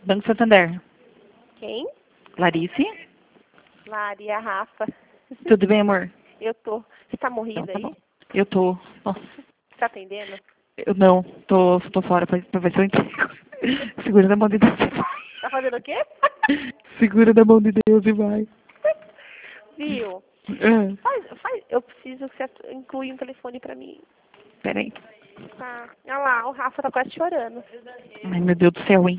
Banco Santander. Quem? Larice? Lari, a Rafa. Tudo bem, amor? Eu tô. Você tá Então, morrida tá aí? bom. Eu tô. Nossa, Você tá atendendo? eu não. Tô fora pra ver se eu emprego. Segura na mão de Deus e vai. Tá fazendo o quê? Segura na mão de Deus e vai. Viu? Ah, Eu preciso que você inclui um telefone pra mim. peraí. Tá. Olha lá, o Rafa tá quase chorando. Ai, meu Deus do céu, hein?